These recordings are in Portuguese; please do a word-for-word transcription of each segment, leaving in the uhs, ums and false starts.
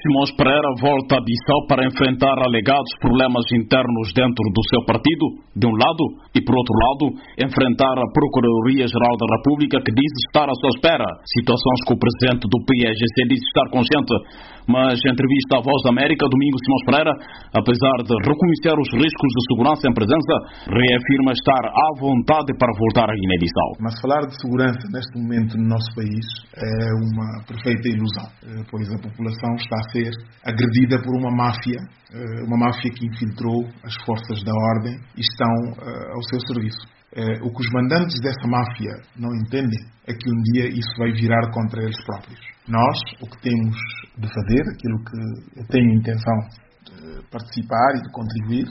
Simões Pereira volta a Bissau para enfrentar alegados problemas internos dentro do seu partido, de um lado, e por outro lado, enfrentar a Procuradoria-Geral da República, que diz estar à sua espera, situações que o presidente do P I G C diz estar consciente. Mas em entrevista à Voz da América, domingo, Simões Pereira, apesar de reconhecer os riscos de segurança em presença, reafirma estar à vontade para voltar à Guiné-Bissau. Mas falar de segurança neste momento no nosso país é uma perfeita ilusão, pois a população está a ser agredida por uma máfia, uma máfia que infiltrou as forças da ordem e estão ao seu serviço. O que os mandantes dessa máfia não entendem é que um dia isso vai virar contra eles próprios. Nós, o que temos de fazer, aquilo que eu tenho intenção de participar e de contribuir,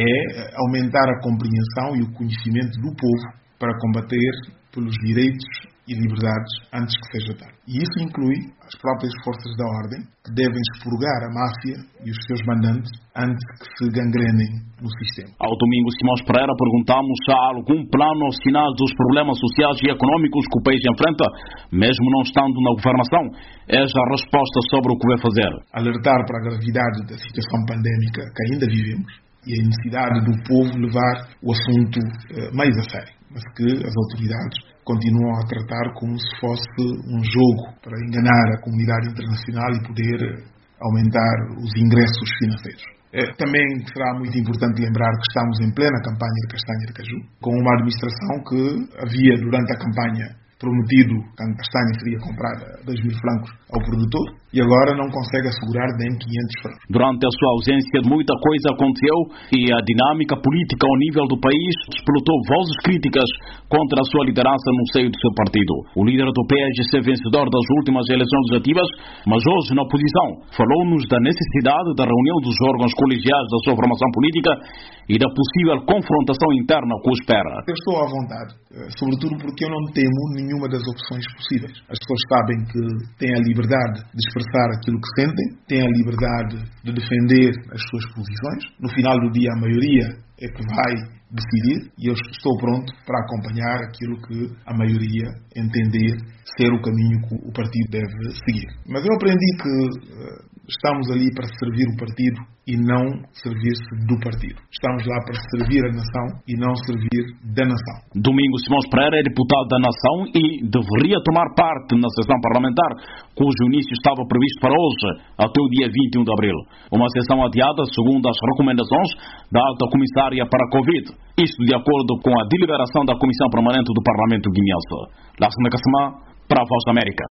é aumentar a compreensão e o conhecimento do povo para combater pelos direitos e liberdades antes que seja tarde. E isso inclui as próprias forças da ordem, que devem expurgar a máfia e os seus mandantes antes que se gangrenem no sistema. Ao domingo, Simões Pereira, perguntamos se há algum plano ou sinais dos problemas sociais e econômicos que o país enfrenta, mesmo não estando na governação. Eis a resposta sobre o que vai fazer. Alertar para a gravidade da situação pandémica que ainda vivemos e a necessidade do povo levar o assunto eh, mais a sério, mas que as autoridades continuam a tratar como se fosse um jogo para enganar a comunidade internacional e poder aumentar os ingressos financeiros. É, também será muito importante lembrar que estamos em plena campanha de castanha de caju, com uma administração que havia durante a campanha prometido que a castanha seria comprada a dois mil francos ao produtor e agora não consegue assegurar nem quinhentos francos. Durante a sua ausência, muita coisa aconteceu e a dinâmica política ao nível do país explotou vozes críticas contra a sua liderança no seio do seu partido. O líder do P S G C, vencedor das últimas eleições legislativas, mas hoje na oposição, falou-nos da necessidade da reunião dos órgãos colegiados da sua formação política e da possível confrontação interna que o espera. Eu estou à vontade, sobretudo porque eu não temo nenhuma das opções possíveis. As pessoas sabem que têm a liberdade de expressar aquilo que sentem, têm a liberdade de defender as suas posições. No final do dia, a maioria é que vai decidir e eu estou pronto para acompanhar aquilo que a maioria entender ser o caminho que o partido deve seguir. Mas eu aprendi que uh, estamos ali para servir o partido e não servir-se do partido. Estamos lá para servir a nação e não servir da nação. Domingo, Simões Pereira é deputado da nação e deveria tomar parte na sessão parlamentar, cujo início estava previsto para hoje, até o dia vinte e um de abril. Uma sessão adiada segundo as recomendações da alta comissária para a Covid. Isto de acordo com a deliberação da Comissão Permanente do Parlamento Guineense. Lassana Kassama, para a Voz da América.